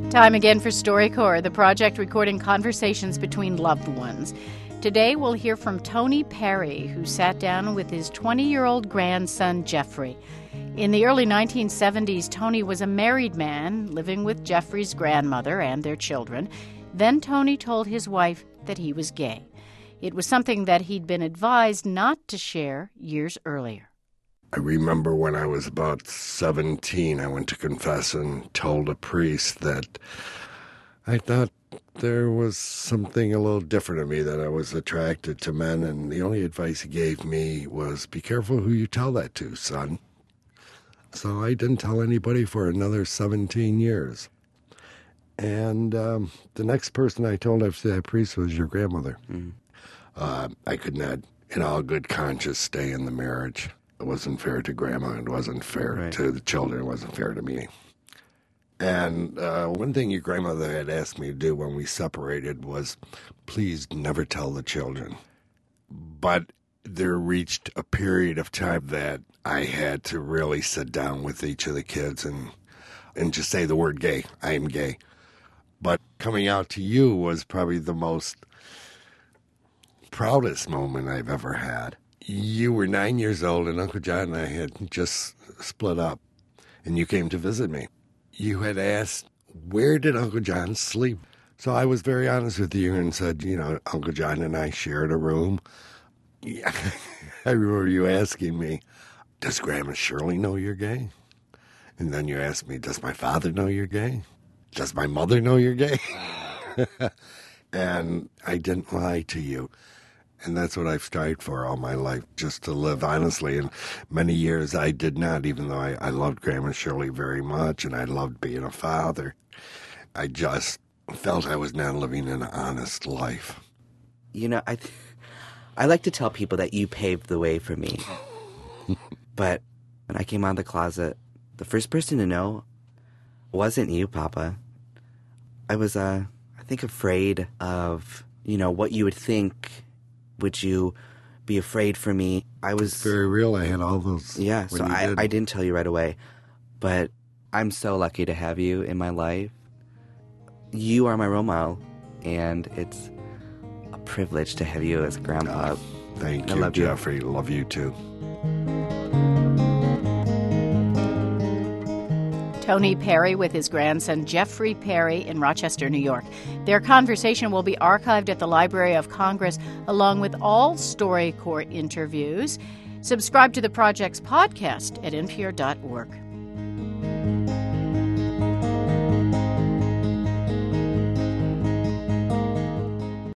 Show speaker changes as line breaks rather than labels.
Time again for StoryCorps, the project recording conversations between loved ones. Today we'll hear from Tony Perry, who sat down with his 20-year-old grandson, Jeffrey. In the early 1970s, Tony was a married man living with Jeffrey's grandmother and their children. Then Tony told his wife that he was gay. It was something that he'd been advised not to share years earlier.
I remember when I was about 17, I went to confess and told a priest that I thought there was something a little different in me, that I was attracted to men, and the only advice he gave me was, be careful who you tell that to, son. So I didn't tell anybody for another 17 years. And the next person I told after that priest was your grandmother. Mm-hmm. I could not, in all good conscience, stay in the marriage. It wasn't fair to Grandma. It wasn't fair to the children. It wasn't fair to me. And one thing your grandmother had asked me to do when we separated was, please never tell the children. But there reached a period of time that I had to really sit down with each of the kids and just say the word gay. I am gay. But coming out to you was probably the most proudest moment I've ever had. You were 9 years old, and Uncle John and I had just split up, and you came to visit me. You had asked, where did Uncle John sleep? So I was very honest with you and said, Uncle John and I shared a room. Yeah. I remember you asking me, does Grandma Shirley know you're gay? And then you asked me, does my father know you're gay? Does my mother know you're gay? And I didn't lie to you. And that's what I've strived for all my life, just to live honestly. And many years I did not, even though I loved Grandma Shirley very much and I loved being a father. I just felt I was not living an honest life.
I like to tell people that you paved the way for me. But when I came out of the closet, the first person to know wasn't you, Papa. I was, I think, afraid of, what you would think. Would you be afraid for me? I was
very real. I had all those.
Yeah, so I didn't tell you right away. But I'm so lucky to have you in my life. You are my role model, and it's a privilege to have you as a grandpa.
Thank you,
love
Jeffrey. You. Love you too.
Tony Perry with his grandson Jeffrey Perry in Rochester, New York. Their conversation will be archived at the Library of Congress along with all StoryCorps interviews. Subscribe to the project's podcast at npr.org.